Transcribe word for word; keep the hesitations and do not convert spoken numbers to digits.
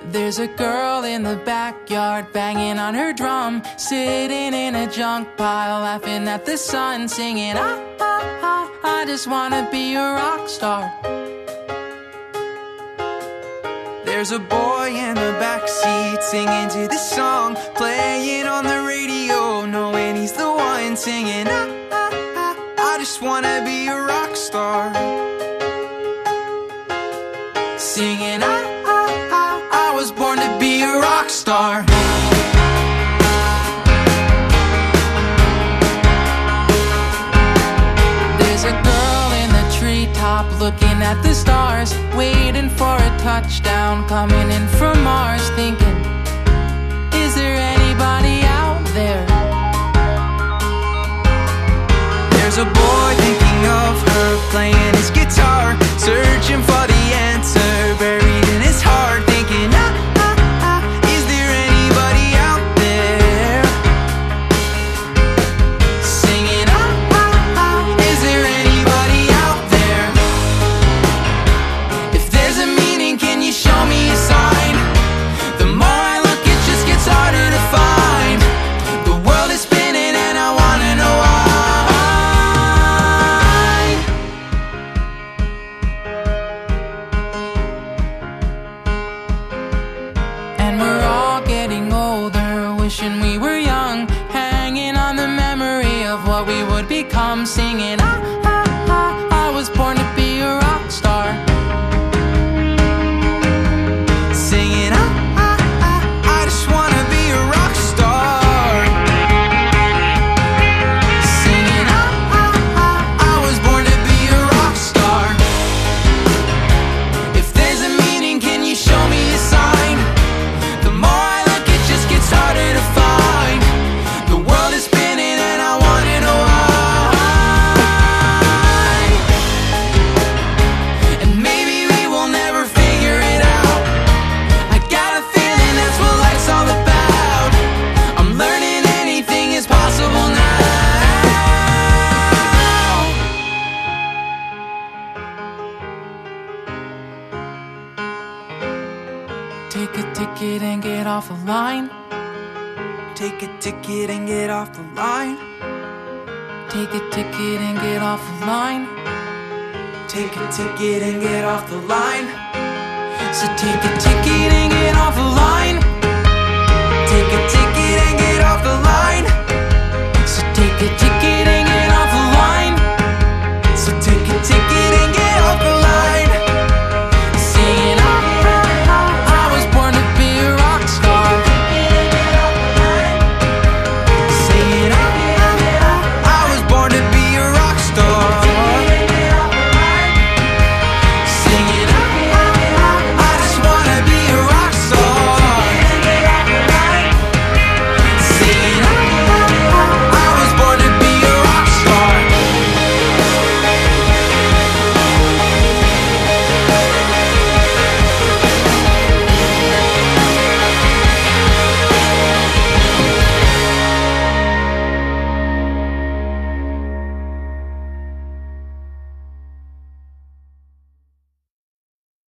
There's a girl in the backyard banging on her drum, sitting in a junk pile, laughing at the sun, singing, I, I, I, I just wanna be a rock star. There's a boy in the backseat singing to this song, playing on the radio, knowing he's the one singing, I, I, I, I just wanna be a rock star. Singing, I, I, I was born to be a rock star. There's a girl in the treetop looking at the stars, waiting for a touchdown coming in from Mars, thinking, is there anybody out there? There's a boy thinking of her, playing his guitar, searching for the answer buried in his heart, thinking, ah, ah, ah, is there anybody out there? Singing, ah, ah, ah, is there anybody out there? If there's a meaning, can you show me a sign? The more I look, it just gets harder to find. The world is spinning and I wanna know why. And we're all getting older, wishing we were young, hanging on the memory of what we would become, singing, I, I, I, I was born to be a rock star. Singing, I, I, I, I just wanna be a rock star. Singing, I, I, I, I was born to be a rock star. If there's a meaning, can you show me a sign? The more I look, it just gets harder to find. The world is spinning and I wanna know why. And maybe we will never figure it out. I got a feeling that's what life's all about. I'm learning anything is possible now. Take a ticket and get off the line. Take a ticket and get off the line. Take a ticket and get off the line. Take a ticket and get off the line. So take a ticket and get off the line.